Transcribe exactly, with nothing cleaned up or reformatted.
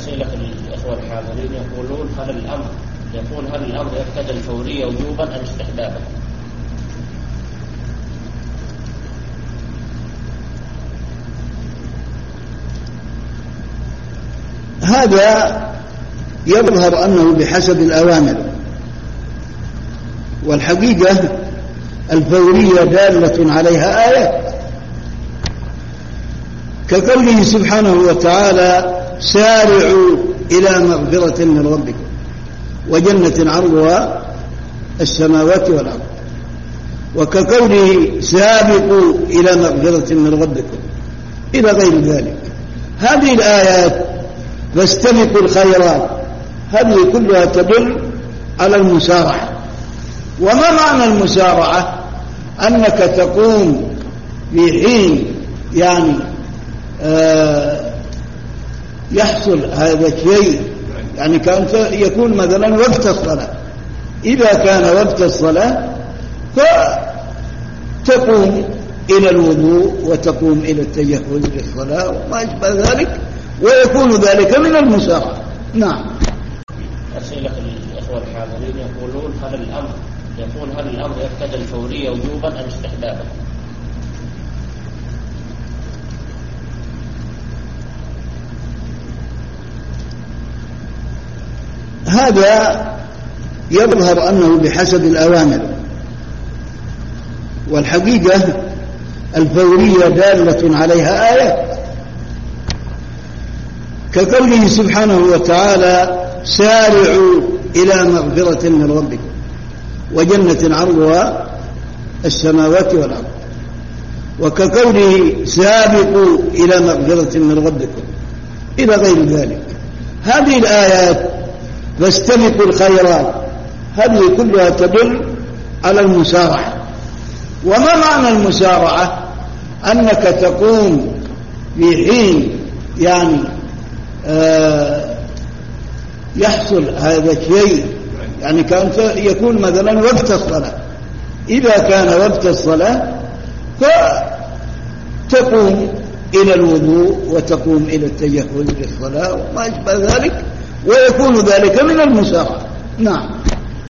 أسئلة الإخوة الحاضرين يقولون هل الأمر يقول هل الأمر يقتضي الفورية وجوبا أم استحبابا؟ هذا يظهر أنه بحسب الأوامر، والحقيقة الفورية دالة عليها آيات كقوله سبحانه وتعالى: سارعوا إلى مغفرة من ربكم وجنة عرضها السماوات والأرض، وكقوله: سابقوا إلى مغفرة من ربكم إلى غير ذلك. هذه الآيات فاستبقوا الخيرات هذه كلها تدل على المسارعة. وما معنى المسارعة؟ أنك تقوم في حين يعني آه يحصل هذا الشيء، يعني كان يكون مثلا وقت الصلاة، إذا كان وقت الصلاة فتقوم إلى الوضوء وتقوم إلى التجهز للصلاة وما أشبه ذلك، ويكون ذلك من المسارعة. نعم. أسئلة الإخوة الحاضرين يقولون هل الأمر يقول هل الأمر يقتضي الفورية وجوبا أم استحبابا؟ هذا يظهر أنه بحسب الأوامر، والحقيقة الفورية دالة عليها آيات كقوله سبحانه وتعالى: سارعوا إلى مغفرة من ربكم وجنة عرضها السماوات والأرض، وكقوله: سابقوا إلى مغفرة من ربكم إلى غير ذلك. هذه الآيات فاستبقوا الخيرات هذه كلها تدل على المسارعة. وما معنى المسارعة؟ أنك تقوم في حين يعني آه يحصل هذا الشيء، يعني كان يكون مثلا وقت الصلاة، إذا كان وقت الصلاة فتقوم إلى الوضوء وتقوم إلى التجهز للصلاة وما أشبه ذلك، ويكون ذلك من المسارعة. نعم.